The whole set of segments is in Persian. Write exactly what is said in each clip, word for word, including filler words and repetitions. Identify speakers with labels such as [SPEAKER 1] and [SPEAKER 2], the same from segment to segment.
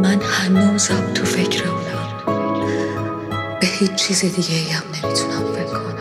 [SPEAKER 1] من هنوزم تو فکر اونم، به هیچ چیز دیگه ای هم نمیتونم فکر کنم.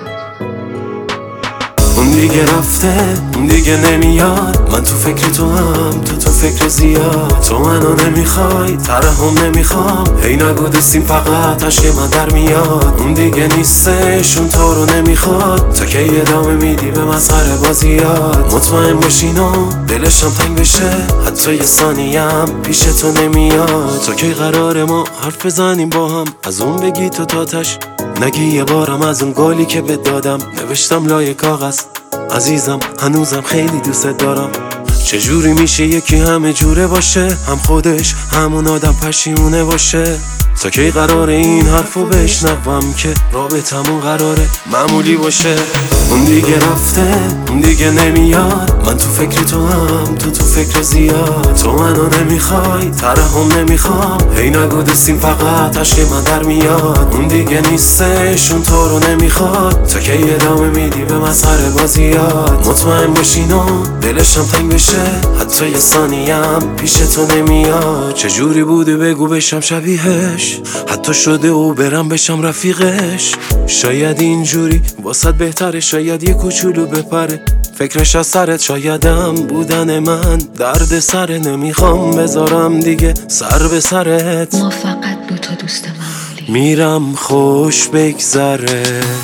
[SPEAKER 2] اون دیگه رفته، اون دیگه نمیاد، من تو فکر تو هم، تو تو فکر زیاد. تو منو نمیخوای، ترحم نمیخوام، هی نگو دستیم فقط عشق من در میاد. اون دیگه نیستش، اون تو رو نمیخواد، تا که ادامه میدی به مسخره بازیات. مطمئن باشینو دلشم تنگ بشه، حتی یه ثانیم پیش تو نمیاد. تا که قرار ما حرف بزنیم با هم، از اون بگی تو تاتش نگی یه بارم، از اون گلی که بهت دادم نوشتم لای کاغذ عزیزم هنوزم خیلی دوست دارم. چجوری میشه یکی همه جوره باشه، هم خودش همون آدم پشیمونه باشه؟ تا کی قراره این حرفو بشنوم که رابطمون قراره معمولی باشه؟ اون دیگه رفته، اون دیگه نمیاد، من تو فکر تو هم، تو تو فکر زیاد. تو منو نمیخوای، ترحم نمیخوام، هی نگو دستیم فقط عشق من در میاد. اون دیگه نیستش، اون تو رو نمیخواد، تا که ادامه میدی به مسخره بازیات. مطمئن باشینو دلشم تنگ بشه، حتی یه ثانیم پیش تو نمیاد. چجوری بوده بگو بشم شبیهش، حتی شده او برم بشم رفیقش. شاید اینجوری واسد بهتره، شاید یه کوچولو بپره فکرش از سرت. شایدم بودن من درد سره، نمیخوام بذارم دیگه سر به سرت.
[SPEAKER 1] ما فقط دو تا دوست معمولی،
[SPEAKER 2] میرم خوش بگذره.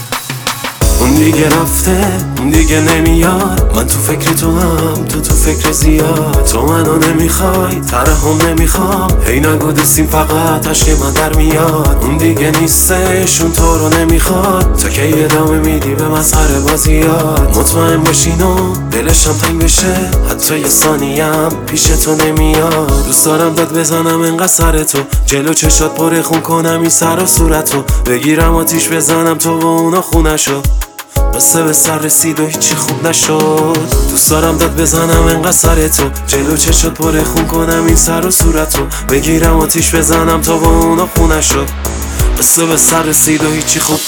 [SPEAKER 2] اون دیگه رفته، اون دیگه نمیاد، من تو فکر تو هم، تو تو فکر زیاد. تو منو نمیخوای، ترحم نمیخوام، هی نگو دستیم فقط عشق من در میاد. اون دیگه نیستش، اون تو رو نمیخواد، تا که ادامه میدی به مسخره بازیات. مطمئن باشینو دلشم تنگ بشه، حتی یه ثانیم پیش تو نمیاد. دوست دارم داد بزنم انقدر سر تو، جلو چشات پر خون کنم این سر و صورتو، بگیرم آتیش بزنم تو و اونا خونشو. قصه به سر رسید و هیچی خوب نشد. دوست دارم داد بزنم انقدر سر تو، جلو چشات پر خون کنم این سر و صورتو، بگیرم آتیش بزنم تا با اونا خونه شد. قصه به سر رسید و هیچی خوب.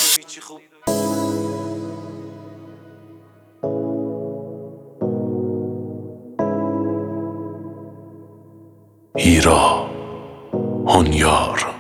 [SPEAKER 3] هیرا هنیار